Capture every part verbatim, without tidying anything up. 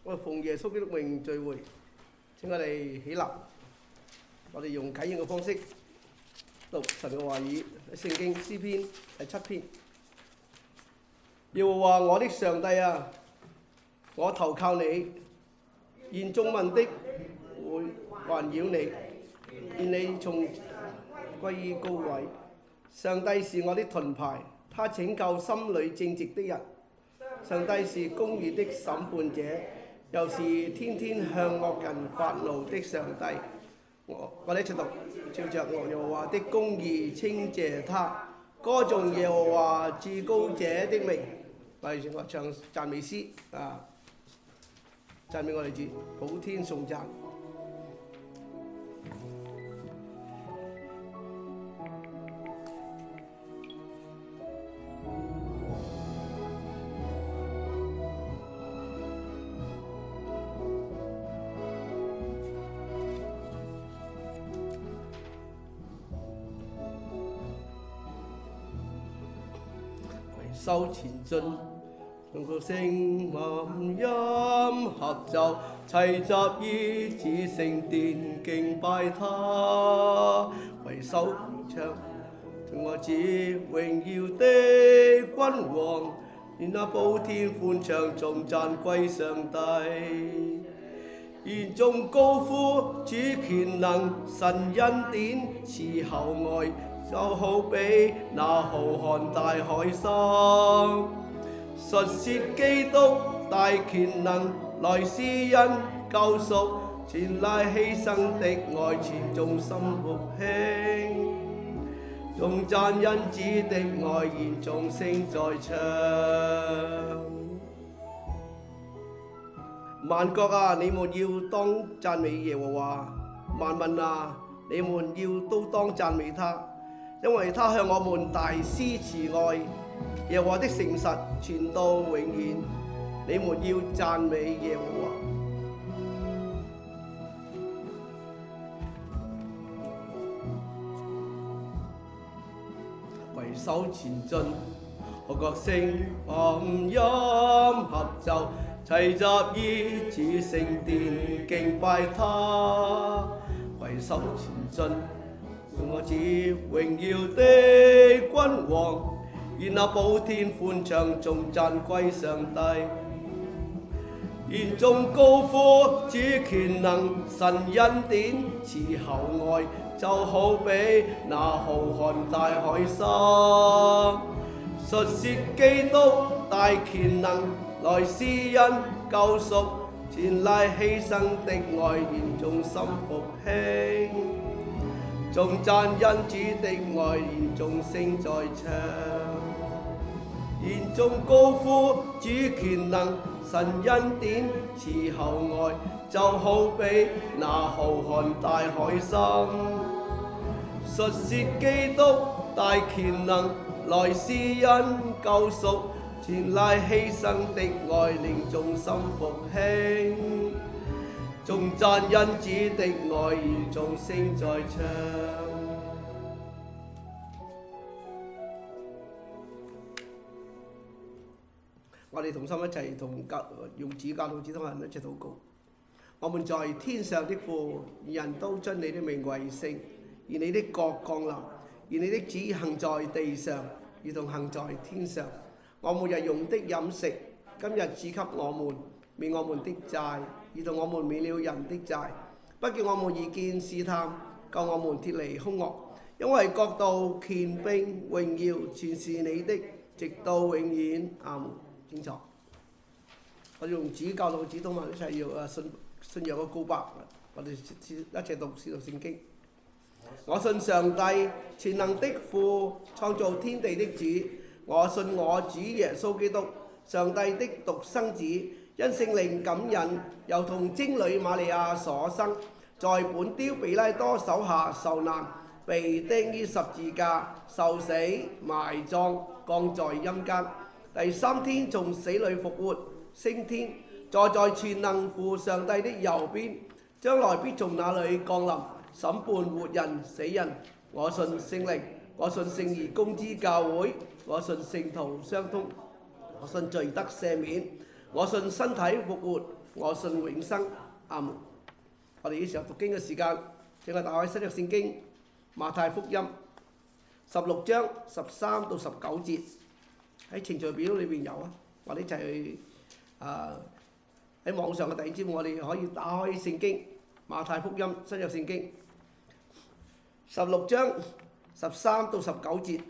我哋奉耶穌基督名聚會，請我哋起立，我哋用啟應嘅方式讀神嘅話語，聖經詩篇第七篇。耶和華我的上帝啊，我投靠你，願眾民的會環繞你，願你從歸於高位。上帝是我的盾牌，他拯救心裏正直的人。上帝是公義的審判者，又是天天向惡人發怒的上帝。我我哋一齊讀，照着耶和華的公義稱謝他，歌頌耶和華至高者的名。我哋我唱讚美詩啊，讚美我哋主，普天頌讚。手前進，用個聲樂音合奏，齊集於至聖殿敬拜他，為手唱，從我至榮耀的君王，願那普天歡唱，頌讚歸上帝。願眾高呼主權能，神恩典賜厚愛。就好比那浩瀚大海深，述說基督大權能，來施恩救贖，前來犧牲的愛，全眾心復興，頌讚恩子的愛，願眾聲在唱。萬國啊，你們要當讚美耶和華；萬民啊，你們要都當讚美他。因為他向我們大施慈愛，耶和華的誠實傳到永遠。你們要讚美耶和華。攜手前進，號角聲樂音合奏，齊集於主聖殿敬拜他。攜手前進，我至榮耀的君王，願那普天歡唱，頌讚歸上帝。願眾高呼主權能，神恩典賜厚愛，就好比那浩瀚大海深，述說基督大權能，來施恩救贖，前來犧牲的愛，願眾心復興。頌讚恩主的愛，願眾聲在唱。願眾高呼主權能，神恩典賜厚愛，就好比那浩瀚大海深，述說基督大權能，來施恩救贖，前來犧牲的愛，令眾心復興。頌讚恩子的愛，願眾聲在唱。我哋同心一齊同用主教導主禱文一齊禱告。我們在天上的父，人都將你的名為聖，願你的國降臨，願你的旨意行在地上，如同行在天上。我每日用的飲食，今日賜給我們，免我們的債，如同我們免了人的債，不叫我們遇見試探，救我們脫離兇惡。因為國度、權柄、榮耀，全是你的，直到永遠。阿門。清楚。我哋用主教導主禱文一齊要啊信信仰嘅告白，我哋一齊讀使徒聖經。我信上帝全能的父，創造天地的主。我信我主耶穌基督，上帝的獨生子，因聖靈感孕，又同貞女瑪利亞所生，在本丟彼拉多手下受難，被釘於十字架，受死、埋葬，降在陰間。第三天從死裏復活，升天，坐在全能父上帝的右邊，將來必從那裏降臨，審判活人死人。我信聖靈，我信聖而公之教會，我信聖徒相通，我信罪得赦免，我信身體復活， 我信永生。阿門。我哋呢時候讀經嘅時間，請我打開新約聖經馬太福音十六章十三到十九節，喺程序表裏邊有啊。我哋一齊去啊喺網上嘅弟兄姊妹，我哋可以打開聖經馬太福音新約聖經十六章十三到十九節，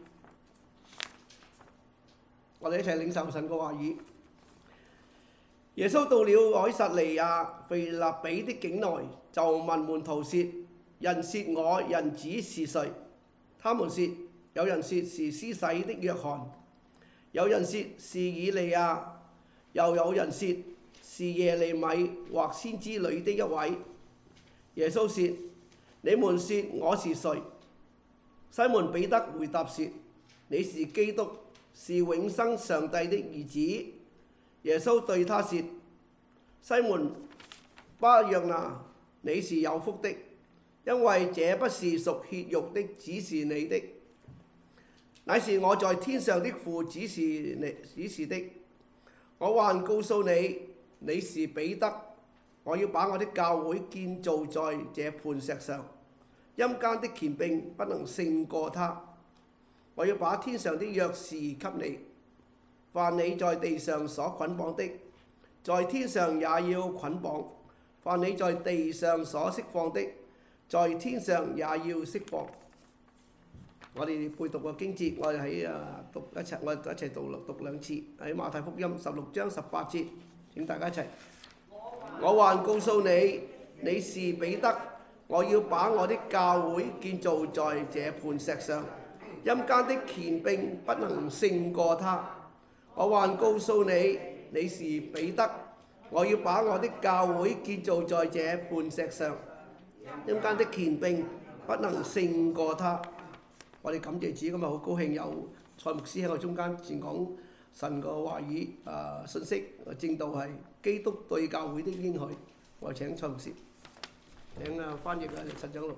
我哋一齊領受神嘅話語。耶穌到了凱撒利亞腓立比的境內，就問門徒說：人說我人子是誰？他們說：有人說是施洗的約翰，有人說是以利亞，又有人說是耶利米或先知裏的一位。耶穌說：你們說我是誰？西門彼得回答說：你是基督，是永生上帝的兒子。耶穌對他說：西門巴約拿，你是有福的，因為這不是屬血肉的指示你的，乃是我在天上的父指示你指示的。我還告訴你，你是彼得，我要把我的教會建造在這磐石上，陰間的權柄不能勝過他。我要把天上的鑰匙給你，凡你在地上所捆綁的，在天上也要捆綁；凡你在地上所釋放的，在天上也要釋放。我哋背讀個經節，我哋喺啊讀一齊，我哋一齊讀讀兩次喺馬太福音十六章十八節，請大家一齊。我還告訴你，你是彼得，我要把我的教會建造在這磐石上，陰間的權柄不能勝過他。我還告訴你，你是彼得，我要把我的教會建造在這磐石上，陰間的權柄不能勝過他。我哋感謝主，今日好高興有蔡牧師喺我中間傳講神個話語啊信息，正道係基督對教會的應許。我請蔡牧師，請啊翻譯啊陳長龍。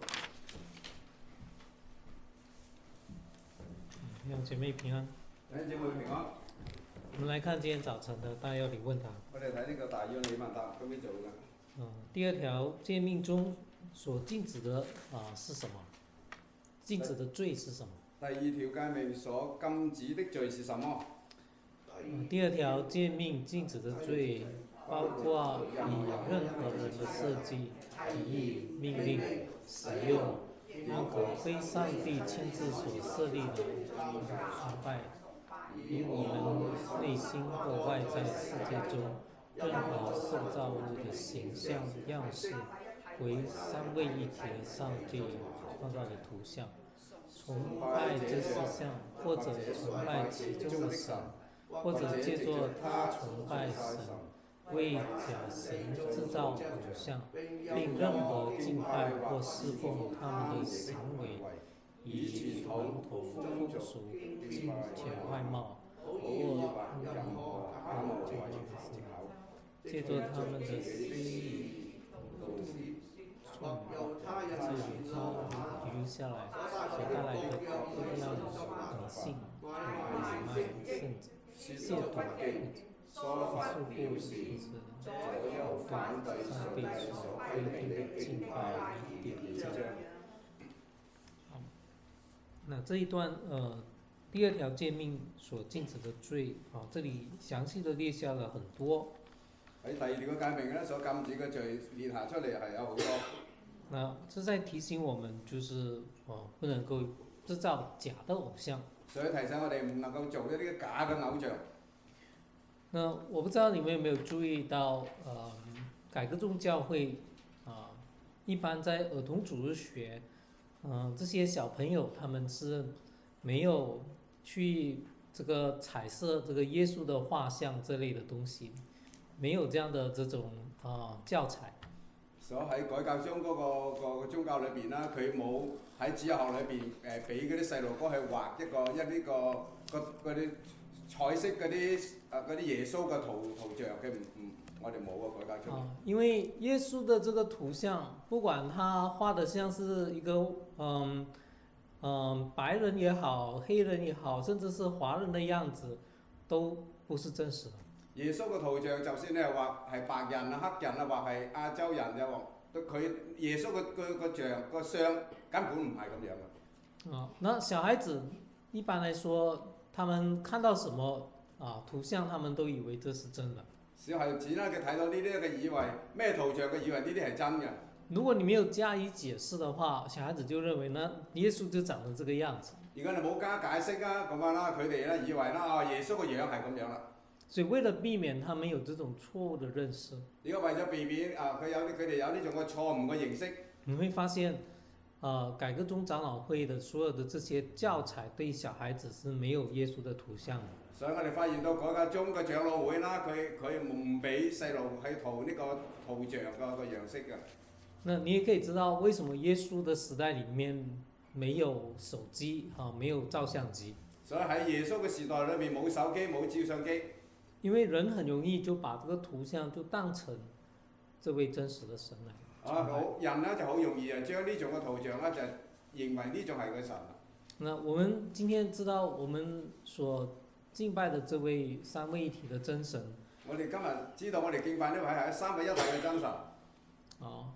弟兄姐妹平安。 弟兄姐妹平安。 我們來看今天早晨的大要理問答。 我哋睇呢個大要理問答咁樣做嘅。 嗯，第二條誡命中所禁止的啊是什麼？禁止的罪是什麼？ 第二條誡命所禁止的罪是什麼？ 嗯、第二條誡命禁止的罪包括以任何人的設計、提議、命令、使用任何非上帝親自所設立的崇拜，以我們內心或外在世界中任何受造物的形象樣式為三位一體的上帝創造的圖像，崇拜這四項，或者崇拜其中的神，或者借助他崇拜神，為假神製造偶像，並任何敬拜或侍奉他們的行為，以傳統風俗、金錢外貌，或任何他們借助他們的私欲、或至於他遺留下來所帶來的各樣迷信、買賣、甚至褻瀆、疏忽或是對上帝所規定的敬拜與典章。好，那這一段呃第二條誡命所禁止的罪，啊，這裡詳細的列下了很多。 喺第二條嘅誡命咧，所禁止嘅罪列下出嚟係有好多。 那這在提醒我們，就是哦，不能夠製造假的偶像。 所以提醒我哋唔能夠做一啲假嘅偶像。 那我不知道你們有沒有注意到，呃，改革宗教會啊、呃，一般在兒童主日學，嗯、呃，這些小朋友他們是沒有去這個彩色這個耶穌的畫像這類的東西，沒有這樣的這種啊、呃、教材。 所以喺改教宗嗰、那個、那個宗教裏邊啦，佢冇喺主日學裏邊誒俾嗰啲細路哥去畫一個一呢、這個個嗰啲彩色嗰啲啊嗰啲耶穌嘅圖圖像嘅，唔唔，我哋冇啊改教宗。啊， 因為耶穌的這個圖像，不管他畫的像是一個嗯嗯白人也好，黑人也好，甚至是華人的樣子，都不是真實的。 耶穌嘅圖像，就算你係畫係白人啊、黑人啊，或係亞洲人又話，對佢耶穌嘅個個像個相根本唔係咁樣嘅。 啊，那小孩子一般來說，他們看到什麼啊圖像，他們都以為這是真的。 小孩子咧，佢睇到呢啲嘅以為咩圖像，佢以為呢啲係真嘅。 如果你沒有加以解釋的話，小孩子就認為呢耶穌就長得這個樣子。 如果你冇加解釋啊，咁樣啦，佢哋咧以為啦，啊耶穌個樣係咁樣啦。 所以為了避免他們有這種錯誤的認識， 如果為咗避免啊，佢有佢哋有呢種嘅錯誤嘅認識， 你會發現，呃，改革宗長老會的所有的這些教材對小孩子是沒有耶穌的圖像的。 所以我哋發現到改革宗嘅長老會啦，佢佢唔俾細路去塗呢個圖像個個樣式嘅。 那你也可以知道為什麼耶穌的時代裡面沒有手機啊，沒有照相機。 所以喺耶穌嘅時代裏面冇手機冇照相機， 因為人很容易就把這個圖像就當成這位真實的神來。 啊好人咧就好容易啊將呢種嘅圖像咧就認為呢種係個神。 那我們今天知道我們所敬拜的這位三位一體的真神。 我哋今日知道我哋敬拜呢位係三位一體嘅真神。 哦。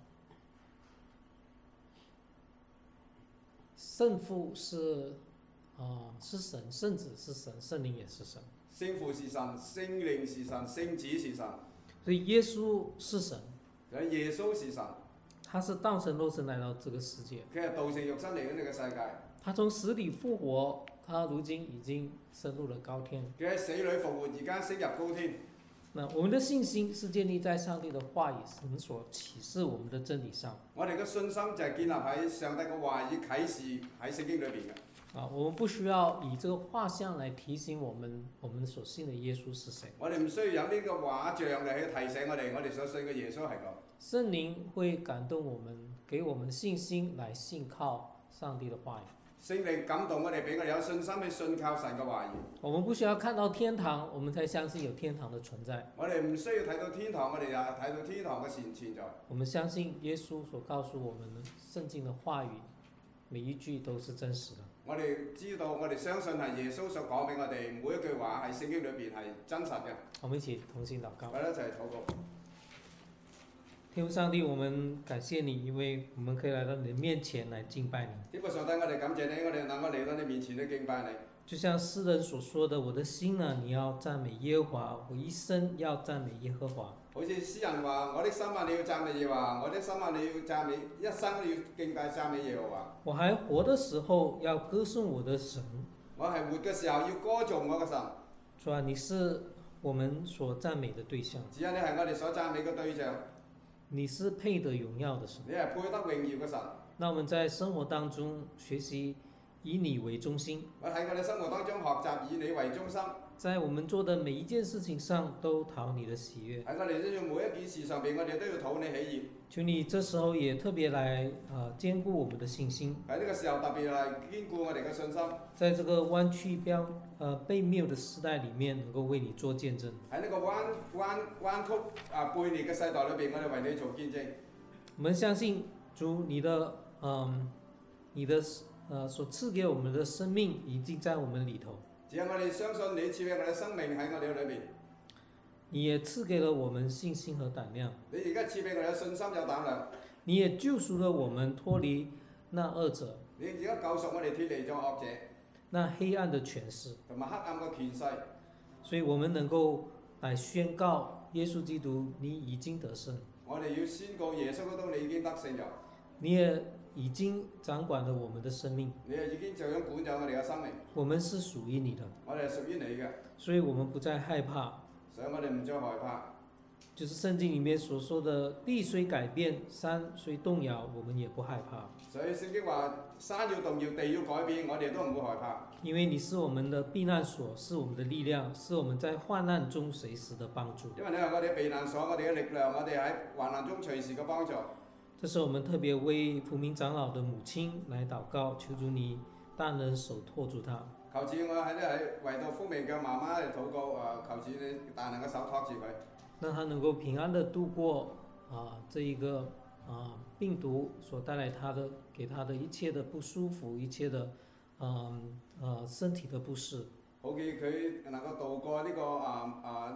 聖父是啊、呃、是神，聖子是神，聖靈也是神。 聖父是神，聖靈是神，聖子是神。 所以耶穌是神。 耶穌是神。 他是道成肉身來到這個世界。 佢係道成肉身嚟到呢個世界。 他從死裡復活，他如今已經升入了高天。 佢喺死裡復活，而家升入高天。 那我們的信心是建立在上帝的話語、神所啟示我們的真理上。 我哋嘅信心就係建立喺上帝嘅話語啟示喺聖經裏邊嘅。 啊，我們不需要以這個畫像來提醒我們，我們所信的耶穌是誰。 我哋唔需要有呢個畫像嚟去提醒我哋，我哋所信嘅耶穌係咁。 聖靈會感動我們，給我們信心來信靠上帝的話語。 聖靈感動我哋，俾我哋有信心去信靠神嘅話語。 我們不需要看到天堂，我們才相信有天堂的存在。 我哋唔需要睇到天堂，我哋又睇到天堂嘅存存在。 我們相信耶穌所告訴我們的聖經的話語，每一句都是真實的。 我哋知道，我哋相信係耶穌所講俾我哋每一句話喺聖經裏邊係真實嘅。 我們一起同心禱告。 我哋一齊禱告。 天父上帝，我們感謝你，因為我們可以來到你的面前來敬拜你。 天父上帝，我哋感謝你，我哋能夠嚟到你面前去敬拜你。 就像詩人所說的，我的心呢，你要讚美耶和華，我一生要讚美耶和華。 好似詩人話：我的心啊，你要讚美耶和華；我的心啊，你要讚美，一生都要敬拜讚美耶和華。 我還活的時候要歌頌我的神。 我係活嘅時候要歌頌我嘅神。 主啊，你是我們所讚美的對象。 主啊，你係我哋所讚美嘅對象。 你是配得榮耀的神。 你係配得榮耀嘅神。 那我們在生活當中學習以你為中心。 我喺我哋生活當中學習以你為中心。 在我們做的每一件事情上都討你的喜悅。 喺我哋呢每一件事上邊，我哋都要討你喜悅。 求你這時候也特別來啊堅固我們的信心。 喺呢個時候特別嚟堅固我哋嘅信心。 在這個彎曲標呃悖謬的時代裡面，能夠為你做見證。 喺呢個彎彎彎曲啊背逆嘅世代裏邊，我哋為你做見證。 我們相信主你的嗯你的呃所賜給我們的生命已經在我們裡頭。 只係我哋相信你賜俾我哋生命喺我哋裏邊。 你也賜給了我們信心和膽量。 你而家賜俾我哋信心有膽量。 你也救贖了我們脫離那惡者。 你而家救贖我哋脫離咗惡者。 那黑暗的權勢。 同埋黑暗嘅權勢。 所以我們能夠來宣告耶穌基督，你已經得勝。 我哋要宣告耶穌基督，你已經得勝咗。 你也已經掌管了我們的生命。 你係已經掌管咗我哋嘅生命。 我們是屬於你的。 我哋係屬於你嘅。 所以我們不再害怕。 所以我哋唔再害怕。 就是聖經裡面所說的，地雖改變，山雖動搖，我們也不害怕。 所以聖經話山要動搖，地要改變，我哋都唔會害怕。 因為你是我們的避難所，是我們的力量，是我們在患難中隨時的幫助。 因為你係我哋避難所，我哋嘅力量，我哋喺患難中隨時嘅幫助。 這是我們特別為福明長老的母親來禱告，求主你大能手托住他。 求主我喺呢喺為到福明嘅媽媽嚟禱告，啊求主你大能嘅手托住佢， 讓他能夠平安地度過啊這一個啊病毒所帶來他的給他的一切的不舒服，一切的嗯啊身體的不適。 好叫佢能夠度過呢個啊啊呢個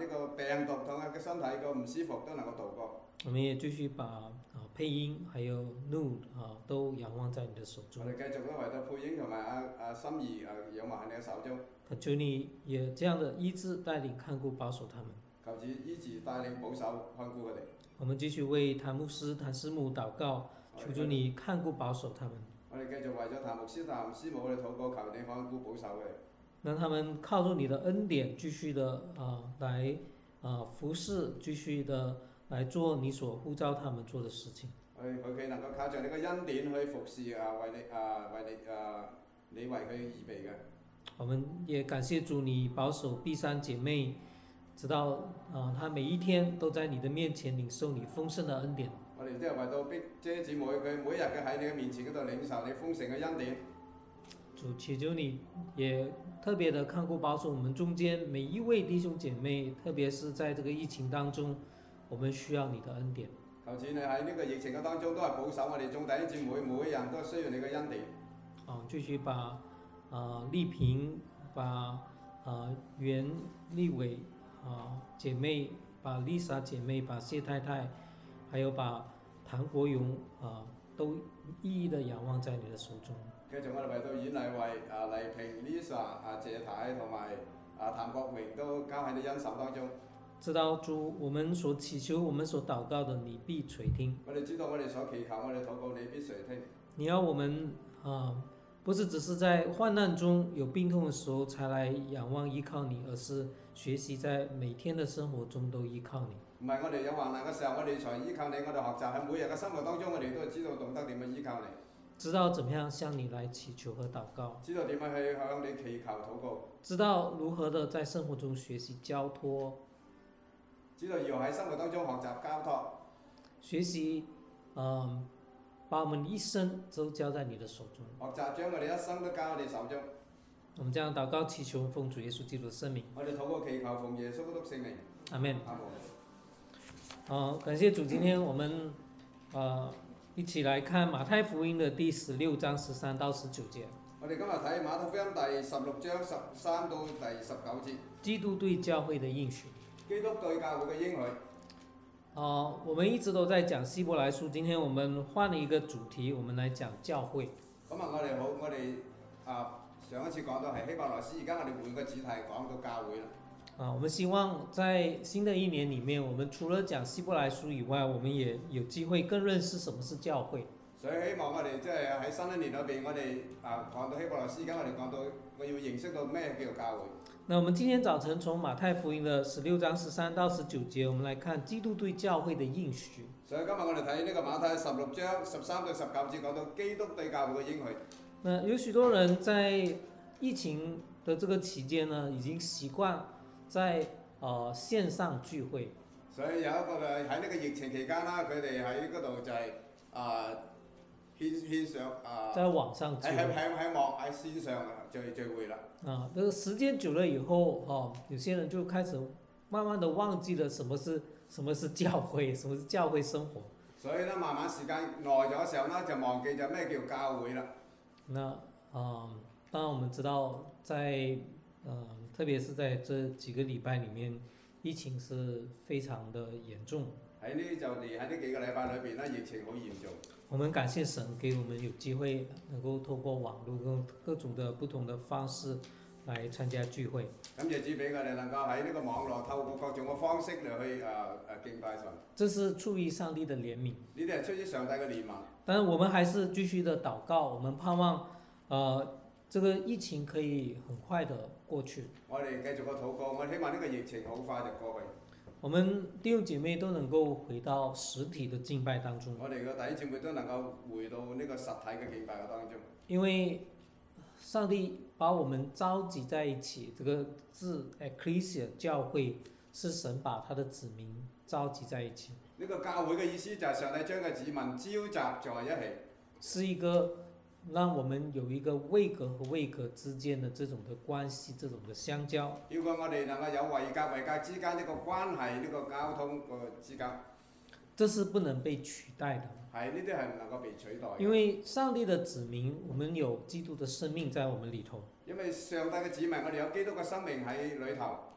個病毒同佢嘅身體個唔舒服都能夠度過。 我们也继续把啊配音还有怒啊都仰望在你的手中我。哋繼續咧為到配音同埋阿阿心儀啊仰望喺你嘅手中， 求你也这样的医治带领看顾保守他们。 求主醫治帶領保守看顧佢哋。 我们继续为谭牧师、谭师母祷告，求主你看顧保守他们， 我哋繼續為咗譚牧師、譚師母我哋禱告，求你看顧保守佢哋。 让他们靠着你的恩典，继續的啊来啊服侍，繼續的來做你所呼召他們做的事情。 佢佢佢能夠靠着你嘅恩典去服侍啊，為你啊為你啊你為佢預備嘅。 我們也感謝主，你保守碧山姐妹，直到啊她每一天都在你的面前領受你豐盛的恩典。 我哋都係為到碧姐姊妹，佢每日嘅喺你嘅面前嗰度領受你豐盛嘅恩典。 主，祈求你也特別的看顧保守我們中間每一位弟兄姐妹，特別是在這個疫情當中，我們需要你的恩典。 求主你喺呢個疫情嘅當中都係保守我哋眾弟兄姊妹，每一人都需要你嘅恩典。 啊，繼續把啊麗萍，把啊袁麗偉啊姐妹，把 Lisa 姐妹，把謝太太，還有把譚國勇啊，都一一的仰望在你的手中。 繼續我哋為到阮麗慧、啊黎萍、Lisa、啊謝太同埋啊譚國榮都交喺你恩手當中。 知道主，我們所祈求、我們所禱告的，你必垂聽。 我哋知道我哋所祈求、我哋禱告，你必垂聽。 你要我們啊，不是只是在患難中有病痛的時候才來仰望依靠你，而是學習在每天的生活中都依靠你。 唔係我哋有患難嘅時候，我哋才依靠你。我哋學習喺每日嘅生活當中，我哋都知道懂得點樣依靠你， 知道怎麼樣向你來祈求和禱告， 知道點樣去向你祈求禱告， 知道如何的在生活中學習交託， 知道要喺生活當中學習交託， 學習嗯，把我們一生都交在你的手中。 學習將我哋一生都交喺你手中。 我們這樣禱告祈求奉主耶穌基督的聖名。 我哋禱告祈求奉耶穌基督聖名。 阿門。 阿門。 好，感謝主，今天我們呃一起來看馬太福音的第十六章十三到十九節。 我哋今日睇馬太福音第十六章十三到第十九節。 基督對教會的應許。 基督對教會嘅應許。 呃，我們一直都在講希伯來書，今天我們換了一個主題，我們來講教會。 咁啊，我哋好，我哋啊上一次講到係希伯來書，而家我哋換個主題講到教會啦。 啊，我們希望在新的一年裡面，我們除了講希伯來書以外，我們也有機會更認識什麼是教會。 所以希望我哋即係喺新一年裏邊，我哋啊講到希伯來書，而家我哋講到我要認識到咩叫做教會。 那我們今天早晨從馬太福音的十六章十三到十九節，我們來看基督對教會的應許。 所以今日我哋睇呢個馬太十六章十三到十九節，講到基督對教會嘅應許。 那有許多人在疫情的這個期間呢，已經習慣在呃線上聚會。 所以有一個喺呢個疫情期間啦，佢哋喺嗰度就係、是、啊線線上啊， 在網上聚會。 喺喺喺網喺線上聚聚會啦。 啊，這個時間久了以後，哦，有些人就開始慢慢的忘記了什麼是什麼是教會，什麼是教會生活。 所以咧，慢慢時間耐咗嘅時候咧，就忘記咗咩叫教會啦。 那啊，當然我們知道在，在呃，特別是在這幾個禮拜裡面，疫情是非常的嚴重。 喺呢就嚟喺呢幾個禮拜裏邊咧，疫情好嚴重。 我們感謝神給我們有機會能夠透過網絡跟各種的不同的方式來參加聚會。 感謝主俾我哋能夠喺呢個網絡透過各種嘅方式嚟去誒誒、呃、敬拜神。 這是出於上帝的憐憫。 呢啲係出於上帝嘅憐憫。 但我們還是繼續的禱告，我們盼望，呃，這個疫情可以很快的過去。 我哋繼續個禱告，我哋希望呢個疫情好快就過去。 我們弟兄姐妹都能夠回到實體的敬拜當中。 我哋嘅弟兄姊妹都能夠回到呢個實體嘅敬拜嘅當中。 因為上帝把我們召集在一起，這個字 Ecclesia 教會是神把他的子民召集在一起。 呢個教會嘅意思就係上帝將個子民召集在一起。 是一個讓我們有一個位格和位格之間的這種的關係，這種的相交。 要個我哋能夠有位格位格之間呢個關係，呢個交通個之間。 這是不能被取代的。 係呢啲係唔能夠被取代。 因為上帝的子民，我們有基督的生命在我們裏頭。 因為上帝嘅子民，我哋有基督嘅生命喺裏頭。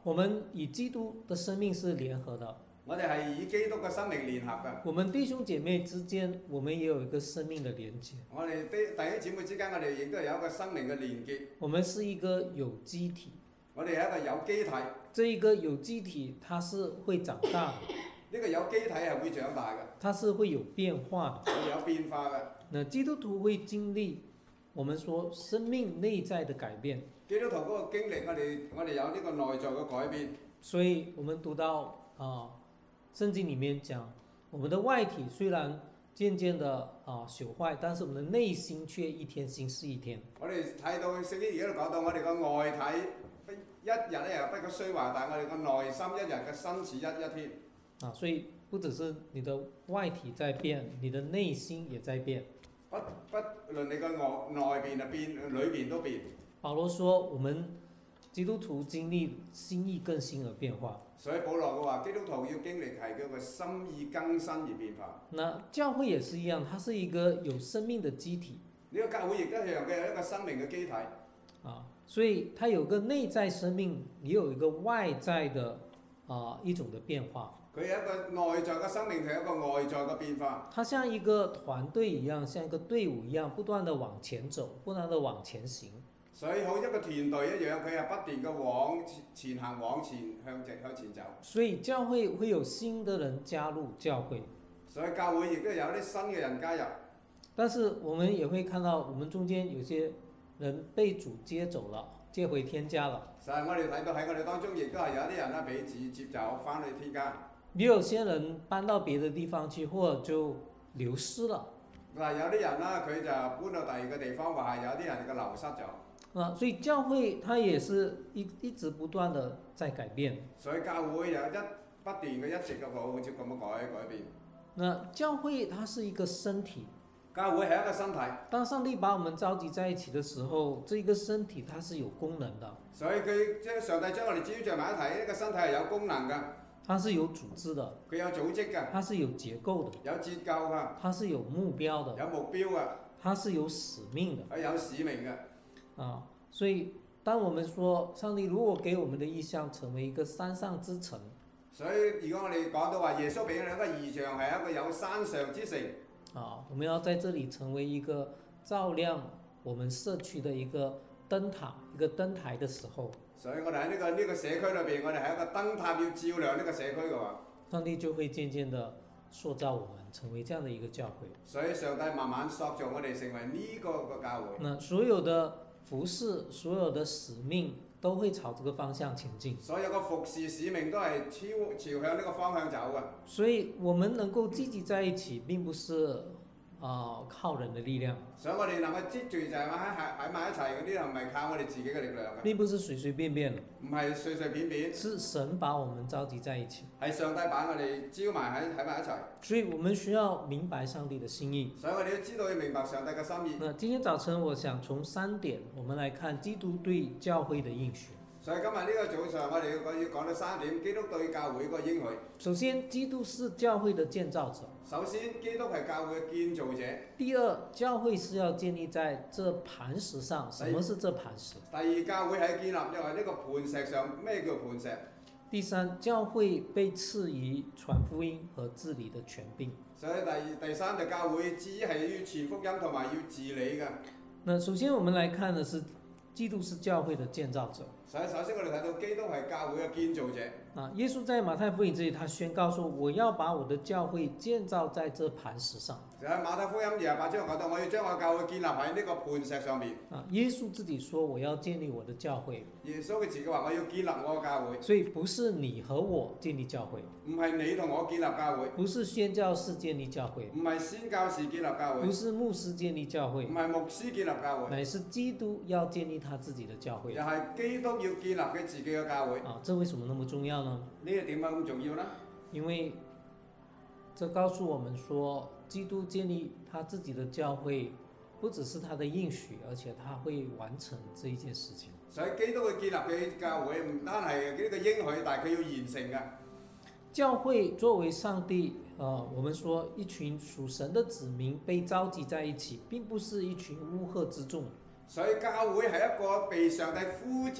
我们与基督的生命是联合的， 我哋係以基督嘅生命聯合嘅。 我們弟兄姐妹之間，我們也有一個生命的連結。 我哋啲弟兄姊妹之間，我哋亦都係有一個生命嘅連結。 我們是一個有機體， 我哋係一個有機體。 這一個有機體，它是會長大的， 呢個有機體係會長大嘅， 它是會有變化的。 會有變化嘅。 那基督徒會經歷我們說生命內在的改變。 基督徒嗰個經歷，我哋我哋有呢個內在嘅改變。 所以我們讀到啊。聖經裡面講，我們的外體雖然漸漸的啊朽壞，但是我們的內心卻一天新似一天。 我哋睇到聖經而家都講到，我哋個外體一日咧又不過衰壞，但係我哋個內心一日嘅新似一一天。 啊，所以不只是你的外體在變，你的內心也在變。 不不論你個外內邊啊變，裏邊都變。 保羅說，我們基督徒經歷心意更新而變化。 所以保羅嘅話，基督徒要經歷係叫佢心意更新而變化。 那教會也是一樣，它是一個有生命的機體。 呢個教會亦都係一樣嘅一個生命嘅機體。 啊，所以它有個內在生命，也有一個外在的啊一種的變化。 佢有一個內在嘅生命，係一個外在嘅變化。 它像一個團隊一樣，像一個隊伍一樣，不斷地往前走，不斷地往前行。 所以好一個團隊一樣，佢係不斷嘅往前行，往前向直向前走。 所以教會會有新的人加入教會， 所以教會亦都有啲新嘅人加入。 但是我們也會看到，我們中間有些人被主接走了，接回天家了。 就係我哋睇到喺我哋當中，亦都係有啲人咧俾主接走翻去天家。 也有些人搬到別的地方去，或者就流失了。 嗱，有啲人啦，佢就搬到第二個地方，或係有啲人嘅流失咗。 啊，所以教會它也是一一直不斷的在改變。 所以教會有一不斷嘅一直嘅好似咁樣改改變。 那教會它是一個身體， 教會係一個身體。 當上帝把我們召集在一起的時候，這個身體它是有功能的。 所以佢將上帝將我哋招聚埋一齊，呢個身體係有功能㗎。 它是有組織的， 佢有組織㗎。 它是有結構的， 有結構㗎。 它是有目標的， 有目標㗎。 它是有使命的。 係有使命㗎。 啊，所以當我們說上帝如果給我們的意象成為一個山上之城， 所以如果我哋講到話耶穌俾我哋一個異象係一個有山上之城， 啊，我們要在這裡成為一個照亮我們社區的一個燈塔、一個燈台的時候， 所以我哋喺呢個呢、這個社區裏邊，我哋係一個燈塔要照亮呢個社區嘅話， 上帝就會漸漸地塑造我們成為這樣的一個教會。 所以上帝慢慢塑造我哋成為呢個個教會。 那所有的服事，所有的使命都會朝這個方向前進。 所有個服事使命都係朝朝向呢個方向走嘅。 所以我們能夠積集在一起，並不是啊、呃、靠人的力量。 所以我哋能夠積聚就係喺喺喺埋一齊嗰啲，係唔係靠我哋自己嘅力量嘅？ 並不是隨隨便便， 唔係隨隨便便。 是神把我們召集在一起。 係上帝把我哋招埋喺喺埋一齊。 所以我們需要明白上帝的心意。 所以我哋要知道要明白上帝嘅心意。 那今天早晨我想從三點，我們來看基督對教會的應許。 所以今日呢個早上，我哋要講要講到三點，基督對教會個應許。 首先，基督是教會的建造者。 首先，基督係教會嘅建造者。 第二，教會是要建立在這磐石上。什麼是這磐石？ 第二，教會係建立因為呢個磐石上，咩叫磐石？ 第三，教會被賜予傳福音和治理的權柄。 所以第第三就教會只係要傳福音同埋要治理嘅。 那首先我們來看的是，基督是教會的建造者。 所以首先我哋睇到基督係教會嘅建造者。 啊，耶穌在馬太福音這裡，他宣告說：我要把我的教會建造在這磐石上。 就喺馬太福音二十八章講到，我要將我教會建立喺呢個磐石上面。 啊，耶穌自己說：我要建立我的教會。 耶穌嘅自己話：我要建立我嘅教會。 所以不是你和我建立教會， 唔係你同我建立教會。 不是宣教士建立教會， 唔係宣教士建立教會。 不是牧師建立教會， 唔係牧師建立教會。 乃是基督要建立他自己的教會。 又係基督要建立佢自己嘅教會。 啊，這為什麼那麼重要呢？ 呢個點解咁重要呢？ 因為這告訴我們說，基督建立他自己的教會，不只是他的應許，而且他會完成這一件事情。 所以基督佢建立嘅教會唔單係呢個應許，但係佢要完成嘅。 教會作為上帝，呃，我們說一群屬神的子民被召集在一起，並不是一群烏合之眾。 所以教會係一個被上帝呼召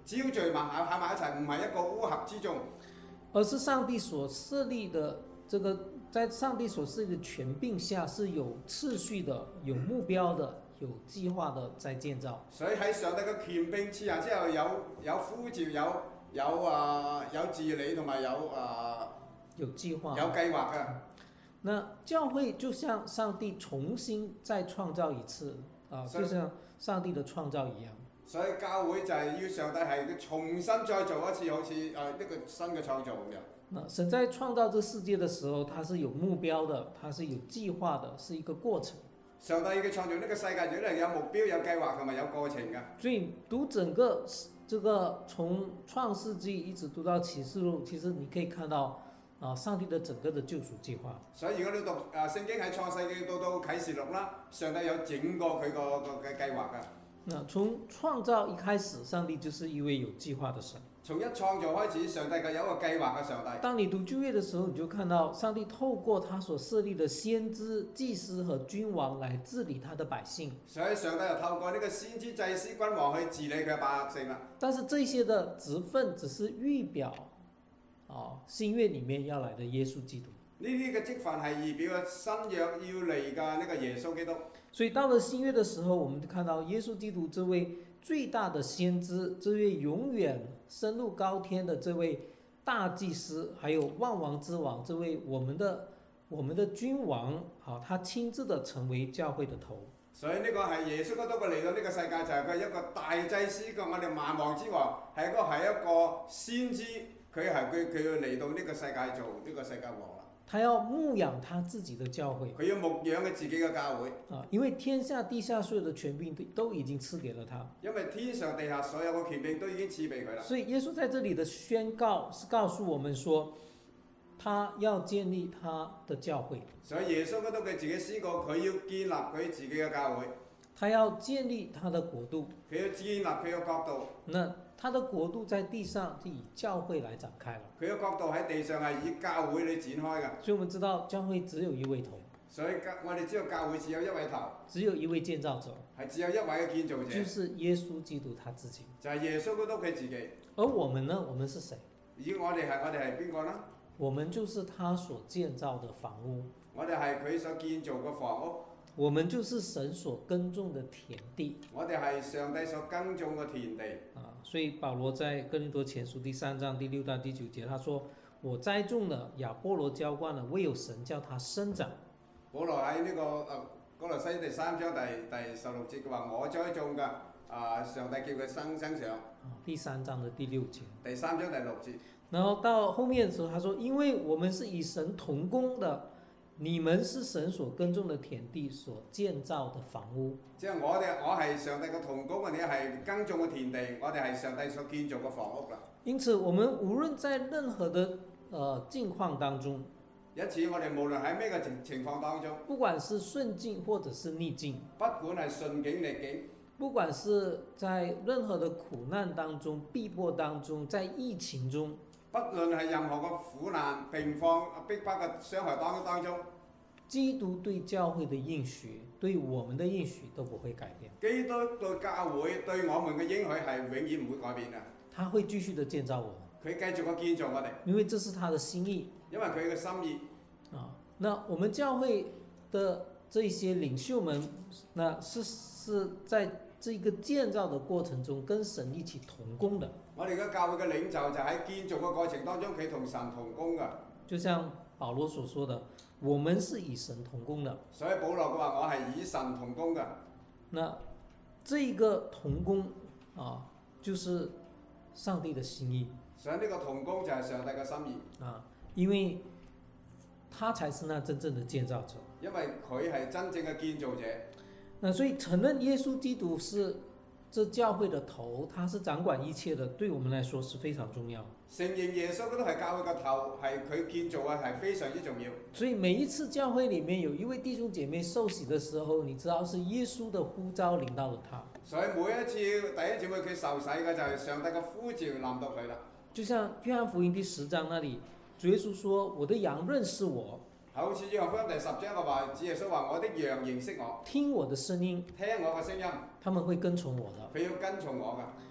招聚埋喺埋一齊，唔係一個烏合之眾， 而是上帝所设立的这个，在上帝所设立的权柄下是有次序的、有目标的、有计划的在建造。 所以喺上帝嘅權柄之下之後，有有呼召，有有啊有治理同埋有啊有计划， 有計劃嘅。 那教会就像上帝重新再创造一次啊， 所以就像上帝的创造一样。 所以教會就係要上帝係重新再做一次，好似誒一個新嘅創造咁樣。 那神在创造这世界的时候，他是有目标的，他是有计划的，是一个过程。 上帝嘅創造呢個世界就係有目標、有計劃同埋有過程嘅。 所以讀整個這個從創世紀一直讀到啟示錄，其實你可以看到啊，上帝的整個的救贖計劃。 所以如果你讀誒聖經喺創世記到到啟示錄啦，上帝有整個佢個個嘅計劃㗎。 那從創造一開始，上帝就是一位有計劃的神。 從一創造開始，上帝嘅有一個計劃嘅上帝。 當你讀舊約的時候，你就看到上帝透過他所設立的先知、祭司和君王來治理他的百姓。 所以上帝就透過呢個先知、祭司、君王去治理佢嘅百姓啦。 但是這些的職分只是預表啊，新約裡面要來的耶穌基督。 呢啲嘅職分係預表嘅新約要嚟嘅呢個耶穌基督。 所以到了新約的時候，我們就看到耶穌基督這位最大的先知，這位永遠升入高天的這位大祭司，還有萬王之王這位我們的我們的君王，好，他親自的成為教會的頭。 所以呢個係耶穌基督佢嚟到呢個世界就係佢一個大祭司，個我哋萬王之王，係一個係一個先知，佢係佢佢要嚟到呢個世界做呢個世界王啦。 他要牧養他自己的教會， 佢要牧養佢自己嘅教會啊，因為天下地下所有的權柄都已經賜給了他。 因為天上地下所有嘅權柄都已經賜俾佢啦。 所以耶穌在這裡的宣告是告訴我們說，他要建立他的教會。 所以耶穌基督佢自己宣告，佢要建立佢自己嘅教會， 他要建立他的國度， 佢要建立佢嘅國度。 那他的國度在地上就以教會來展開了。 佢嘅國度喺地上係以教會嚟展開嘅。 所以我們知道教會只有一位頭， 所以我哋知道教會只有一位頭， 只有一位建造者， 係只有一位嘅建造者， 就是耶穌基督他自己。 就係耶穌基督佢自己。 而我們呢？我們是誰？ 而我哋係我哋係邊個呢？ 我們就是他所建造的房屋， 我哋係佢所建造嘅房屋， 我們就是神所耕種的田地。 我哋係上帝所耕種嘅田地。 啊，所以保羅在哥林多前書第三章第六到第九節，他說：我栽種了，亞波羅澆灌了，唯有神叫他生長。 保羅喺呢、這個誒哥羅西第三章第第十六節嘅話：我栽種嘅，啊上帝叫佢生生長。 第三章的第六節。 第三章第六節。 然後到後面的時候，他說：因為我們是與神同工的，你們是神所耕種的田地，所建造的房屋。 即係我哋，我係上帝嘅同工，你係耕種嘅田地，我哋係上帝所建造嘅房屋啦。 因此，我們無論在任何的呃境況當中， 因此我哋無論喺咩嘅情情況當中， 不管是順境或者是逆境， 不管係順境逆境， 不管是在任何的苦難當中、逼迫當中、在疫情中， 不論係任何嘅苦難、平況、逼迫嘅傷害當當中， 基督對教會的應許，對我們的應許都不會改變。 基督對教會對我們嘅應許係永遠唔會改變嘅。 他會繼續的建造我們， 佢繼續嘅建造我哋， 因為這是他的心意。 因為佢嘅心意。 啊，那我們教會的這些領袖們，那是是在這個建造的過程中跟神一起同工的。 我哋嘅教會嘅領袖就喺建造嘅過程當中，佢同神同工㗎。 就像保羅所說的，我們是與神同工的。 所以保羅佢話：我係與神同工㗎。 那這個同工啊，就是上帝的心意。 所以呢個同工就係上帝嘅心意。 啊，因為他才是那真正的建造者。 因為佢係真正嘅建造者。 那所以承認耶穌基督是這教會的頭，他是掌管一切的，對我們來說是非常重要。 承認耶穌基督係教會嘅頭，係佢建造嘅，係非常之重要。 所以每一次教會裡面有一位弟兄姐妹受洗的時候，你知道是耶穌的呼召臨到了他。 所以每一次弟兄姊妹佢受洗嘅就係上帝嘅呼召臨到佢啦。 就像約翰福音第十章那裡，主耶穌說：我的羊認識我。 好似約翰福音第十章嘅話，主耶穌話：我的羊認識我， 聽我的聲音， 聽我嘅聲音， 他們會跟從我的。 佢要跟從我㗎。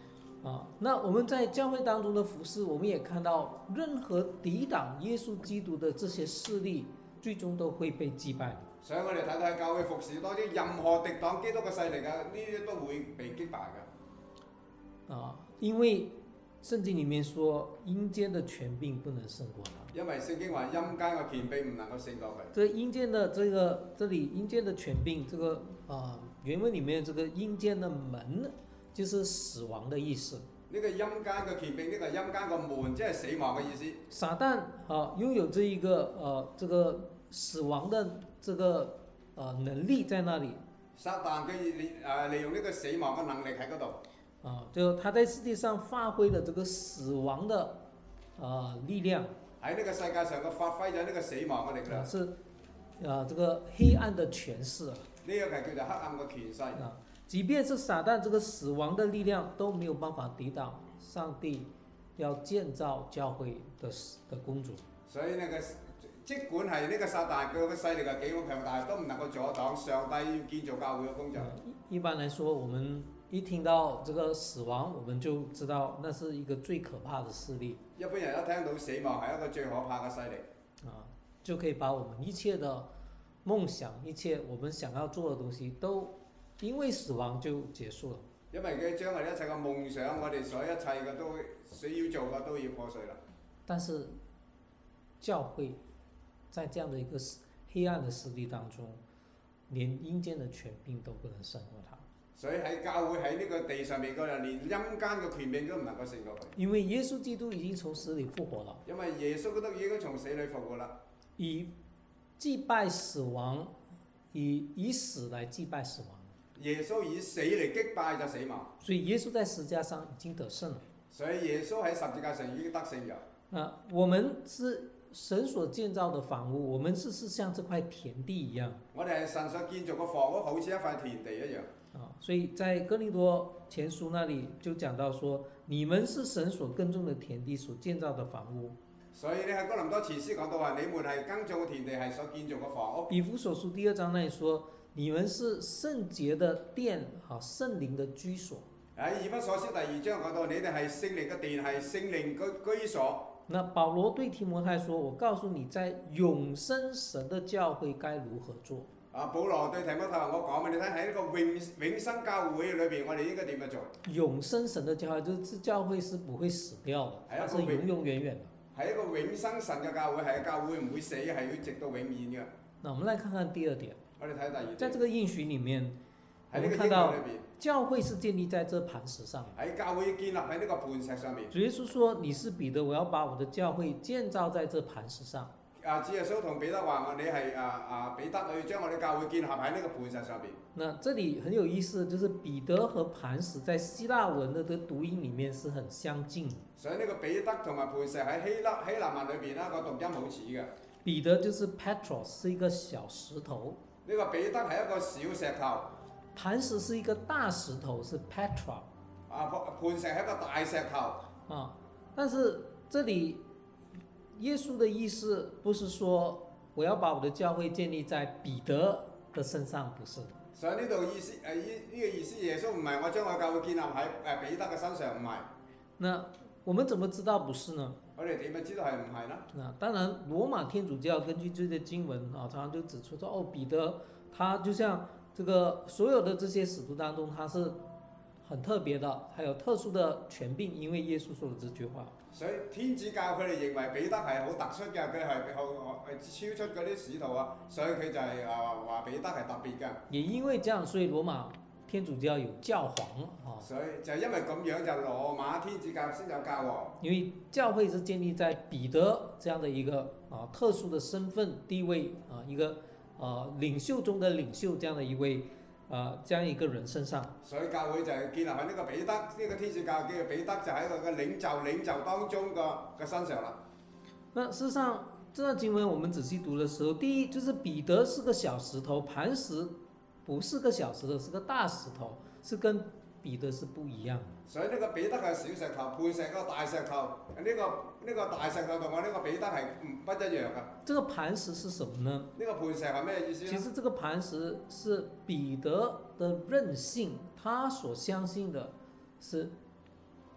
啊，那我們在教會當中的服侍，我們也看到，任何抵擋耶穌基督的這些勢力，最終都會被擊敗。 所以我哋睇睇教會服侍當中，任何敵擋基督嘅勢力啊，呢啲都會被擊敗嘅。 啊，因為聖經裡面說，陰間的權柄不能勝過他。 因為聖經話陰間嘅權柄唔能夠勝過佢。 這陰間的這個這裡陰間的權柄，這個啊原文裡面這個陰間的門，就是死亡的意思。 呢個陰間嘅權柄，呢、這個陰間嘅門，即係死亡嘅意思。 撒旦啊擁有這一個呃這個死亡的這個呃能力在那裡。 撒旦嘅利誒利用呢個死亡嘅能力喺嗰度。 啊，就他在世界上發揮了這個死亡的啊力量。 喺呢個世界上嘅發揮咗呢個死亡嘅力量。 啊，是啊這個黑暗的權勢。呢個係叫做黑暗嘅權勢。 啊。即便是撒旦這個死亡的力量都沒有辦法抵擋上帝要建造教會的的工作。 所以呢個，即管係呢個撒旦佢個勢力係幾咁強大，都唔能夠阻擋上帝要建造教會嘅工作。 一般來說，我們一聽到這個死亡，我們就知道那是一個最可怕的勢力。 一般人一聽到死亡係一個最可怕嘅勢力， 啊，就可以把我們一切的夢想、一切我們想要做的東西都。因為死亡就結束了， 因為佢將我哋一切嘅夢想，我哋所一切嘅都需要做嘅都要破碎啦。 但是教會在這樣的一個黑暗的勢力當中，連陰間的權柄都不能勝過他。 所以喺教會喺呢個地上面嗰人，連陰間嘅權柄都唔能夠勝過佢。 因為耶穌基督已經從死裏復活了。 因為耶穌都已經從死裏復活啦。 以祭拜死亡，以以死來祭拜死亡。 耶穌以死嚟擊敗咗死亡， 所以耶穌在十字架上已經得勝了。 所以耶穌喺十字架上已經得勝咗。 啊，我們是神所建造的房屋，我們是是像這塊田地一樣。 我哋係神所建造嘅房屋，好似一塊田地一樣。 啊，所以在哥林多前書那裡就講到說，你們是神所耕種的田地，所建造的房屋。 所以你喺哥林多前書講到話，你們係耕種嘅田地，係所建造嘅房屋。 以弗所書第二章那裡說，你們是聖潔的殿，好聖靈的居所。 喺以弗所書第二章講到，你哋係聖靈嘅殿，係聖靈居居所。 那保羅對提摩太說：我告訴你，在永生神的教會該如何做。 啊，保羅對提摩太話：我講俾你聽，喺呢個永永生教會裏邊，我哋應該點樣做？ 永生神的教會，就是教會是不會死掉的，它是永永遠遠的。 係一個永生神嘅教會，係教會唔會死，係要直到永遠嘅。 那我們來看看第二點。 我哋睇第二點。 在這個應許裡面，我們喺呢個看到應許裏邊， 教會是建立在這磐石上。 喺教會建立喺呢個磐石上面。 主耶穌說：你是彼得，我要把我的教會建造在這磐石上。 啊，主耶穌同彼得話：你係啊啊彼得，我要將我哋教會建立喺呢個磐石上邊。 那這裡很有意思，就是彼得和磐石在希臘文的的讀音裡面是很相近。 所以呢個彼得同埋磐石喺希臘希臘文裏邊啦，個讀音好似嘅。 彼得就是 Petros，是一個小石頭。 呢個彼得係一個小石頭。 磐石是一個大石頭，是 Petra。 啊，磐石係一個大石頭。 啊，但是這裡耶穌的意思不是說我要把我的教會建立在彼得的身上，不是。 所以呢度意思誒，呢呢個意思，耶穌唔係我將我教會建立喺誒彼得嘅身上，唔係。 那我們怎麼知道不是呢？ 我哋點樣知道係唔係呢？ 那當然，羅馬天主教根據這些經文啊，常常就指出說，哦，彼得他就像這個所有的這些使徒當中，他是很特別的，還有特殊的權柄，因為耶穌說了這句話。 所以天主教佢哋認為彼得係好突出嘅，佢係好超出嗰啲使徒啊，所以佢就係啊話彼得係特別嘅。 也因為這樣，所以羅馬天主教有教皇啊。 所以就因為咁樣，就羅馬天主教先有教皇。 因為教會是建立在彼得這樣的一個啊特殊的身份地位啊，一個啊領袖中的領袖這樣的一位啊這樣一個人身上。 所以教會就係建立喺呢個彼得呢、這個天主教叫彼得就喺個嘅領袖領袖當中個嘅身上啦。 那事實上，這段經文我們仔細讀的時候，第一就是彼得是個小石頭，磐石不是個小石頭，是個大石頭，是跟彼得是不一樣的。 所以呢個彼得係小石頭，磐石個大石頭，呢、這個呢、這個大石頭同我呢個彼得係唔不一樣噶。 這個磐石是什麼呢？ 呢個磐石係咩意思呢？ 其實這個磐石是彼得的韌性，他所相信的是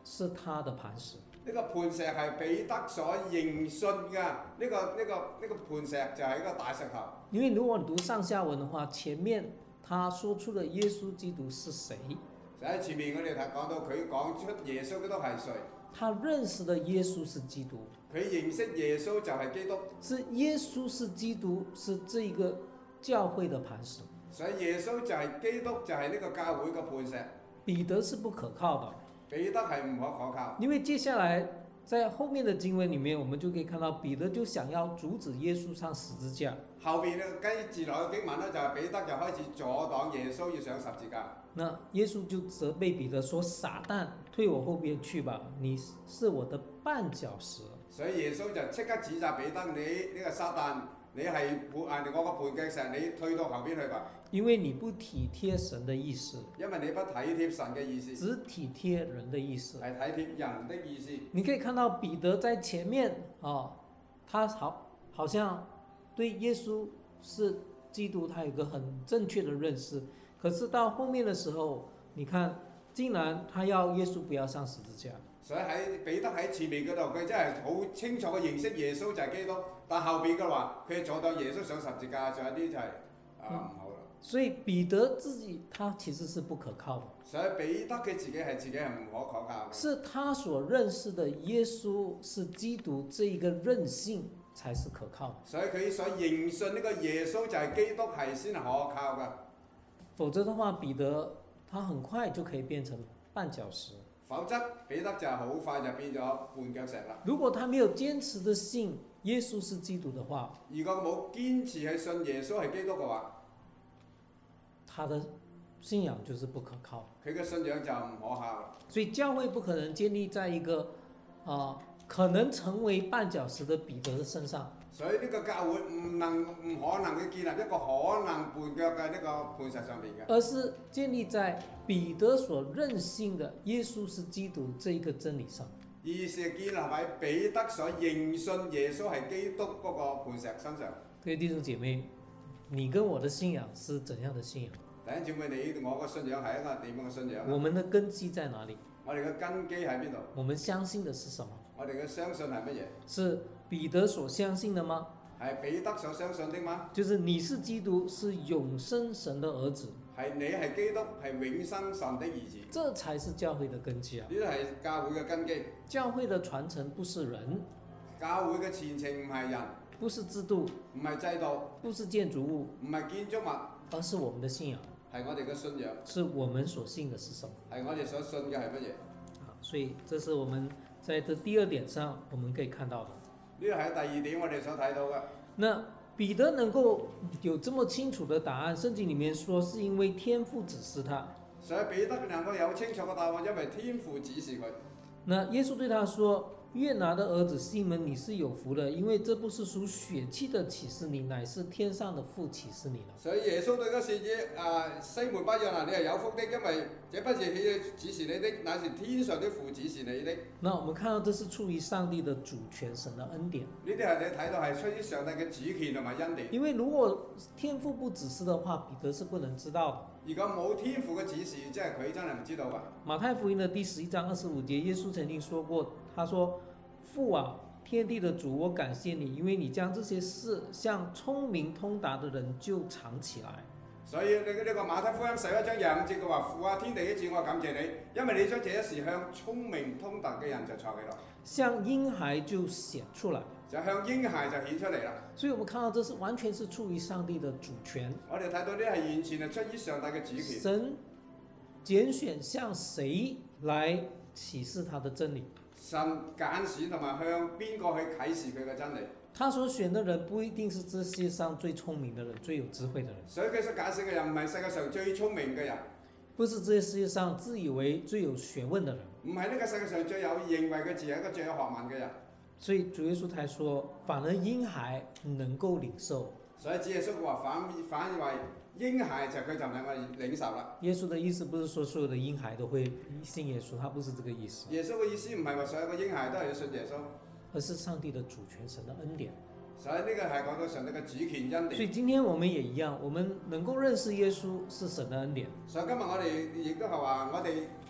是他的磐石。 呢個磐石係彼得所認信嘅，呢、這個呢、這個呢、這個磐石就係一個大石頭。 因為如果你讀上下文的話，前面他說出了耶穌基督是誰。 就喺前面我哋睇講到佢講出耶穌基督係誰。 他認識的耶穌是基督。 佢認識耶穌就係基督。 是耶穌是基督，是這個教會的磐石。 所以耶穌就係基督，就係呢個教會嘅磐石。 彼得是不可靠的。 彼得係唔可可靠。 因為接下來在後面的經文裡面，我們就可以看到彼得就想要阻止耶穌上十字架。 後邊咧跟住落嘅經文咧，就係彼得就開始阻擋耶穌要上十字架。 那耶穌就責備彼得說：撒旦，退我後邊去吧，你是我的絆腳石。 所以耶穌就即刻指責彼得：你呢個撒旦，你係絆啊！我個絆腳石，你退到後邊去吧。 因為你不體貼神的意思， 因為你不體貼神嘅意思， 只體貼人的意思， 係體貼人的意思。 你可以看到彼得在前面啊，他好好像對耶穌是基督，他有一個很正確的認識。可是到後面的時候，你看，竟然他要耶穌不要上十字架。 所以喺彼得喺前面嗰度，佢真係好清楚嘅認識耶穌就係基督，但後邊嘅話，佢阻擋耶穌上十字架，仲有啲就係啊唔好啦。 所以彼得自己他其實是不可靠的。 所以彼得佢自己係自己係唔可可靠嘅。 是他所認識的耶穌是基督這一個韌性才是可靠的。 所以佢所認信呢個耶穌就係基督係先係可靠嘅。 否則的話，彼得他很快就可以變成絆腳石。 否則彼得就好快就變咗絆腳石啦。 如果他沒有堅持的信耶穌是基督的話， 如果冇堅持去信耶穌係基督嘅話， 他的信仰就是不可靠。 佢嘅信仰就唔可靠啦。 所以教會不可能建立在一個啊、呃、可能成為絆腳石的彼得的身上。 所以呢個教會唔能唔可能去建立一個可能絆腳嘅呢個磐石上邊嘅， 而是建立在彼得所認信的耶穌是基督這一個真理上。 而是建立喺彼得所認信耶穌係基督嗰個磐石身上。 各位弟兄姐妹，你跟我的信仰是怎樣的信仰？ 弟兄姊妹，你我個信仰係一個點樣嘅信仰？ 我們的根基在哪裡？ 我哋嘅根基喺邊度？ 我們相信的是什麼？ 我哋嘅相信係乜嘢？ 是彼得所相信的嗎？ 係彼得所相信的嗎？ 就是你是基督，是永生神的兒子。 係你係基督，係永生神的兒子。 這才是教會的根基啊！ 呢啲係教會嘅根基。 教會的傳承不是人， 教會嘅前程唔係人， 不是制度， 唔係制度， 不是建築物， 唔係建築物， 而是我們的信仰。 係我哋嘅信仰。 是我們所信的是什麼？ 係我哋所信嘅係乜嘢？ 所以這是我們在這第二點上我們可以看到的。 呢個係第二點我哋所睇到嘅。 那彼得能夠有這麼清楚的答案，聖經裡面說是因為天父指示他。 所以彼得能夠有清楚嘅答案，因為天父指示佢。 那耶穌對他說：約拿的兒子西門，你是有福的，因為這不是屬血氣的啟示你，乃是天上的父啟示你了。 所以耶穌對嗰使者啊西門巴約拿，你係有福的，因為這不是血氣指示你的，乃是天上的父指示你的。 那我們看到這是出於上帝的主權，神的恩典。 呢啲係你睇到係出於上帝嘅主權同埋恩典。 因為如果天父不指示的話，彼得是不能知道的。 如果冇天父嘅指示，即係佢真係唔知道㗎。 馬太福音的第十一章二十五節，耶穌曾經說過，他說：父啊，天地的主，我感謝你，因為你將這些事向聰明通達的人就藏起來。 所以你呢個馬太福音十一章廿五節嘅話，父啊，天地的主，我感謝你，因為你將這一事向聰明通達嘅人就藏起來， 像嬰孩就顯出來， 就向嬰孩就顯出嚟啦。 所以我們看到這是完全是出於上帝的主權。 我哋睇到呢係完全係出於上帝嘅主權。 神揀選向誰來啟示他的真理？ 神揀選同埋向邊個去啟示佢嘅真理？ 他所選的人不一定是這世界上最聰明的人、最有智慧的人。 所以佢所解釋嘅人唔係世界上最聰明嘅人， 不是這世界上自以為最有學問的人， 唔係呢個世界上最有認為佢自己係一個最有學問嘅人。 所以主耶穌才說，反而嬰孩能夠領受。 所以主耶穌話反反而為嬰孩就佢就唔能夠領受啦。 耶穌的意思不是說所有的嬰孩都會信耶穌，他不是這個意思。 耶穌嘅意思唔係話所有嘅嬰孩都係要信耶穌， 而是上帝的主權、神的恩典。 所以呢個係講到上帝嘅主權恩典。 所以今天我們也一樣，我們能夠認識耶穌是神的恩典。 所以今日我哋亦都係話，我哋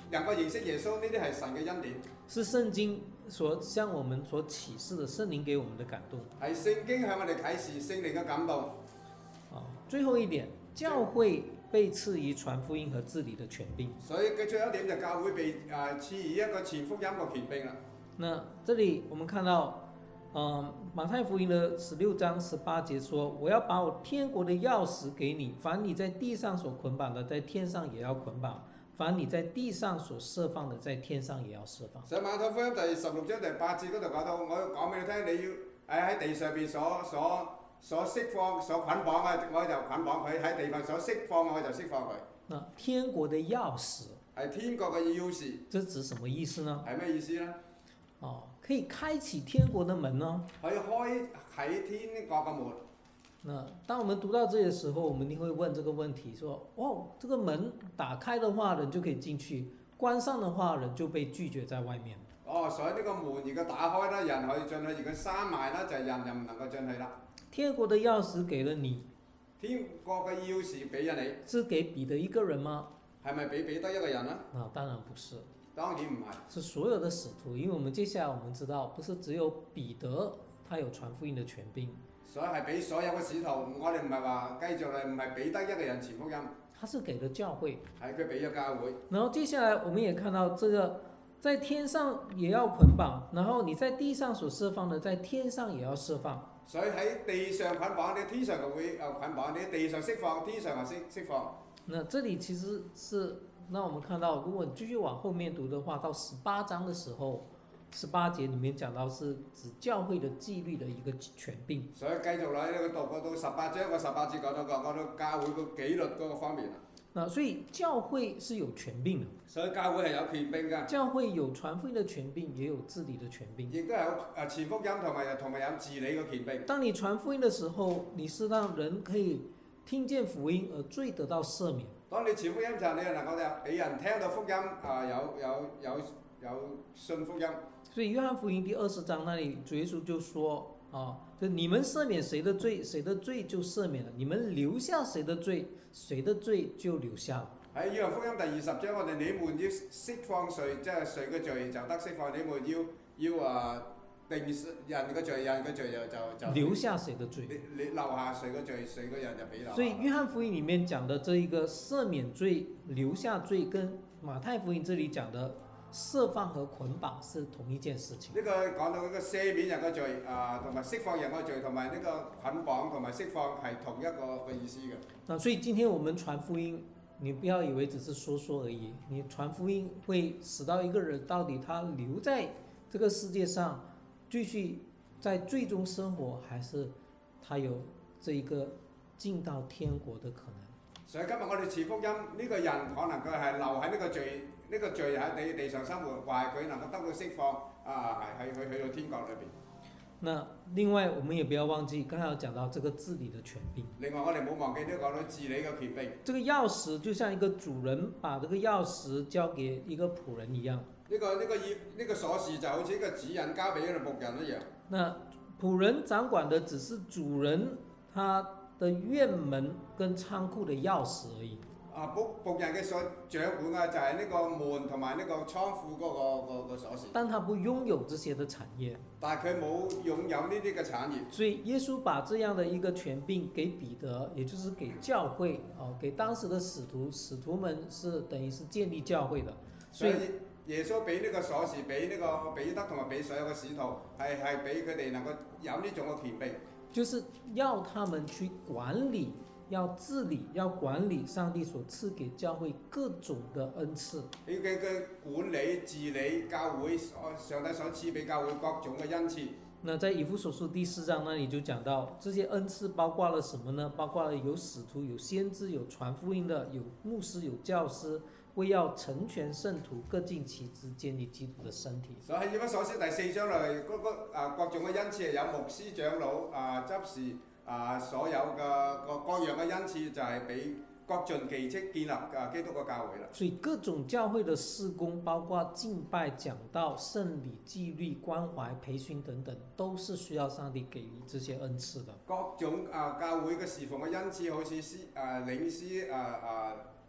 能夠認識耶穌，呢啲係神嘅恩典， 是聖經所向我們所啟示的，聖靈給我們的感動。 係聖經向我哋啟示聖靈嘅感動。 啊，最後一點，教會被賜予傳福音和治理的權柄。 所以佢最後一點就教會被誒賜予一個傳福音嘅權柄啦。 那這裡我們看到，嗯，馬太福音的十六章十八節說：“我要把我天國的鑰匙給你，凡你在地上所捆綁的，在天上也要捆綁；凡你在地上所釋放的，在天上也要釋放。” 所以馬太福音第十六章第八節嗰度講到，我要講俾你聽，你要誒喺地上邊所所所釋放、所捆綁嘅，我就捆綁佢；喺地上所釋放嘅，我就釋放佢。 那天國的鑰匙係天國嘅鑰匙， 這指什麼意思呢？ 係咩意思呢？ 哦，可以開啟天國的門呢？ 可以開啟天國嘅門。 那當我們讀到這裡的時候，我們一定會問這個問題：說，哦，這個門打開的話，人就可以進去；關上的話，人就被拒絕在外面。 哦，所以呢個門如果打開啦，人可以進去；如果閂埋啦，就係人就唔能夠進去啦。 天國的鑰匙給了你， 天國嘅鑰匙俾咗你， 是給彼得一個人嗎？ 係咪俾彼得一個人啊？ 啊，當然不是， 當然唔係， 是所有的使徒。因為我們接下來我們知道，不是只有彼得他有傳福音的權柄， 所以係俾所有嘅使徒。我哋唔係話繼續嚟，唔係彼得一個人傳福音， 他是給了教會。 係佢俾咗教會。 然後接下來我們也看到這個，在天上也要捆綁，然後你在地上所釋放的，在天上也要釋放。 所以喺地上捆綁，你天上就會誒捆綁；你地上釋放，天上就釋釋放。 那這裡其實是，那我們看到，如果你繼續往後面讀的話，到十八章的時候，十八節裡面講到是指教會的紀律的一個權柄。 所以繼續嚟呢個讀到十八章個十八節講到講到教會個紀律嗰個方面啦。 那所以教會是有權柄的， 所以教會係有權柄㗎。 教會有傳福音的權柄，也有治理的權柄。 亦都有誒傳福音同埋同埋有治理嘅權柄。 當你傳福音的時候，你是讓人可以聽見福音而罪得到赦免。 當你傳福音就係你能夠就俾人聽到福音啊，有有有有信福音。 所以約翰福音第二十章那裡，主耶穌就說啊，就你們赦免誰的罪，誰的罪就赦免了；你們留下誰的罪，誰的罪就留下了。 喺約翰福音第二十章，我哋你們要釋放誰，即係誰嘅罪就得釋放；你們要要啊定人嘅罪，人嘅罪就就就留下誰的罪？ 你你留下誰嘅罪，誰嘅人就俾留。 所以約翰福音裡面講的這一個赦免罪、留下罪，跟馬太福音這裡講的釋放和捆綁是同一件事情。 呢個講到呢個赦免人嘅罪啊，同埋釋放人嘅罪，同埋呢個捆綁同埋釋放係同一個嘅意思嘅。 那所以今天我們傳福音，你不要以為只是說說而已。你傳福音會使到一個人到底他留在這個世界上，繼續在罪中生活，還是他有這一個進到天國的可能？ 所以今日我哋傳福音，呢、這個人可能佢係留喺呢個罪，呢、這個罪喺地地上生活，或係佢能夠得到釋放，啊係去去去到天國裏邊。 那另外，我們也不要忘記，剛才有講到這個治理的權柄。 另外，我哋冇忘記呢講到治理嘅權柄。 這個鑰匙就像一個主人把這個鑰匙交給一個僕人一樣。 呢、這個呢、這個要呢、這個鎖匙就好似一個指引交俾一個僕人一樣。 那僕人掌管的只是主人他的院門跟倉庫的鑰匙而已。 啊，僕僕人嘅所掌管嘅就係呢個門同埋呢個倉庫嗰、那個、那個那個鎖匙。 但他不擁有這些的產業。 但係佢冇擁有呢啲嘅產業。 所以耶穌把這樣的一個權柄給彼得，也就是給教會啊，給當時的使徒，使徒們是等於是建立教會的。所以耶穌俾呢個鎖匙俾呢個彼得同埋俾所有嘅使徒，係係俾佢哋能夠有呢種嘅權柄， 就是要他們去管理。要治理，要管理上帝所賜給教會各種的恩賜。 要佢嘅管理、治理教會，上帝所賜俾教會各種嘅恩賜。 那在以弗所書第四章那裡就講到，這些恩賜包括了什麼呢？包括了有使徒、有先知、有傳福音的、有牧師、有教師，為要成全聖徒，各盡其職，建立基督的身體。 所以喺以弗所書第四章嚟，嗰個啊各種嘅恩賜係有牧師、長老啊、執事。啊！所有嘅各各樣嘅恩賜就係俾各盡其職建立啊基督嘅教會啦。 所以各種教會嘅事工，包括敬拜、講道、聖禮、紀律、關懷、培訓等等，都是需要上帝給予這些恩賜的。 各種啊教會嘅侍奉嘅恩賜，好似師啊領師啊啊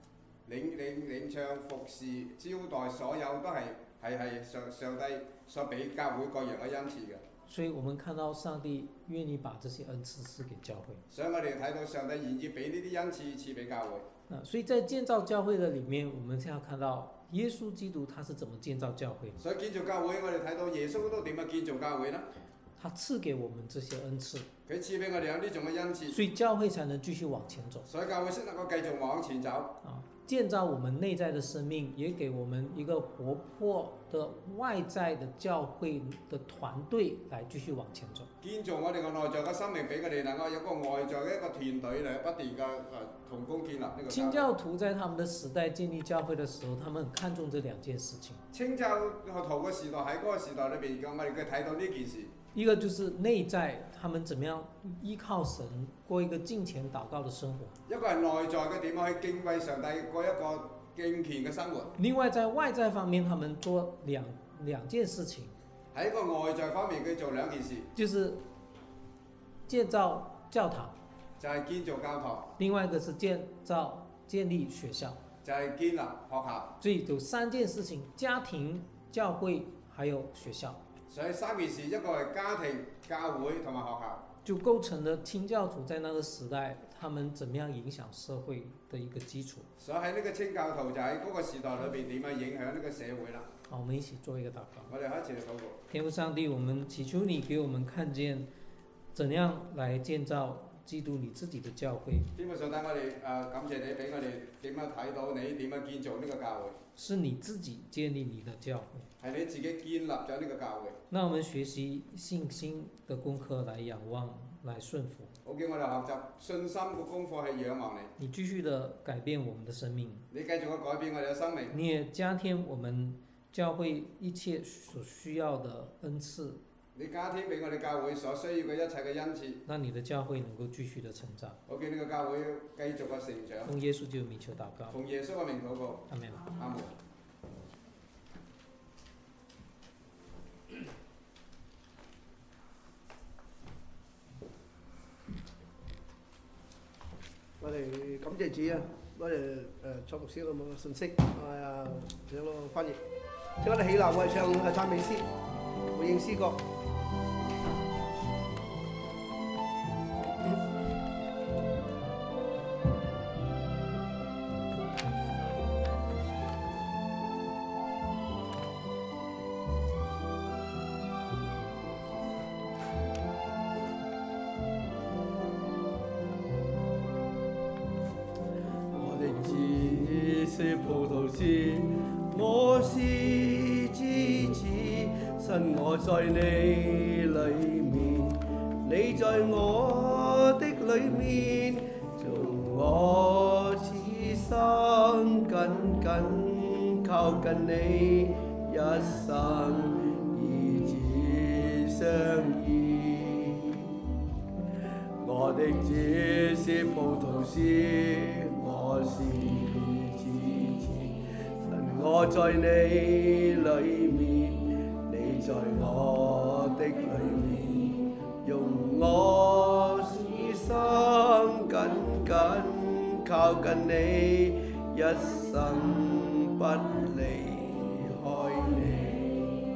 領領領唱、服侍、招待，所有都係係係上上帝所俾教會各樣嘅恩賜嘅。 所以我們看到上帝願意把這些恩賜賜給教會。 所以我哋睇到上帝願意俾呢啲恩賜賜俾教會。 啊，所以在建造教會的裡面，我們先要看到耶穌基督他是怎麼建造教會。 所以建造教會，我哋睇到耶穌都點樣建造教會呢？ 他賜給我們這些恩賜， 佢賜俾我哋有呢種嘅恩賜， 所以教會才能繼續往前走。 所以教會先能夠繼續往前走。 啊，建造我們內在的生命，也給我們一個活潑的外在的教會的團隊來繼續往前走。 建造我哋個內在嘅生命，俾我哋能夠有個外在嘅一個團隊嚟不斷嘅誒同工建立呢個。 清教徒在他們的時代建立教會的時候，他們很看重這兩件事情。 清教徒嘅時代喺嗰個時代裏邊，我哋佢睇到呢件事。 一個就是內在，他們怎麼樣依靠神過一個敬虔禱告的生活。 一個係內在嘅點樣去敬畏上帝過一個敬虔嘅生活。 另外在外在方面，他們做兩兩件事情。 喺個外在方面，佢做兩件事， 就是建造教堂， 就係建造教堂； 另外一個是建造建立學校， 就係建立學校。 所以有三件事情：家庭、教會，還有學校。 所以三件事，一個係家庭、教會同埋學校， 就構成了清教徒在那個時代，他們怎麼樣影響社會的一個基礎。 所以喺呢個清教徒就喺嗰個時代裏邊點樣影響呢個社會啦。 好，我們一起做一個禱告。 我哋開始嚟禱告。 天父上帝，我們祈求你給我們看見，怎樣來建造基督你自己的教會。 天父上帝，我哋誒、呃、感謝你俾我哋點樣睇到你點樣建造呢個教會。 是你自己建立你的教會。 係你自己建立咗呢個教會。 那我們學習信心的功課，來仰望，來順服。 好叫我哋學習信心嘅功課係仰望你。 你繼續的改變我們的生命。 你繼續去改變我哋嘅生命。 你也加添我們教會一切所需要的恩賜。 你加添俾我哋教會所需要嘅一切嘅恩賜。 讓你的教會能夠繼續的成長。 好叫呢個教會繼續嘅成長。 奉耶穌基督名求禱告。 奉耶穌嘅名禱告。 阿門。 阿門。 我哋感謝主啊！我哋誒蔡牧師咁嘅信息，係啊，有個翻譯。請我哋起立，我哋唱誒讚美詩，回應詩歌。 是葡萄樹，我是枝子，神我在你裏面，你在我的裏面，從我此生緊緊靠近你，一生以至相依。我的枝是葡萄樹，我是我在你裏面，你在我的裏面，用我此生緊緊靠近你，一生不離開你。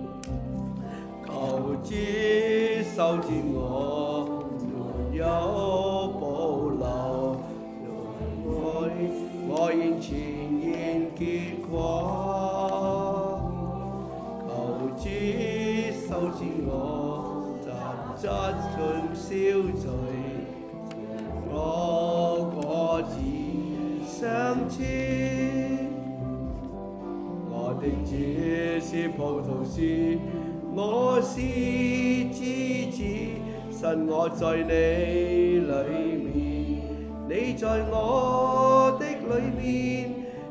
求主修剪我，沒有保留，用愛我完全結果，求主修剪我，雜質盡消除，我果子相似。我的主是葡萄樹，我是枝子，神我在你裏面，你在我的裏面。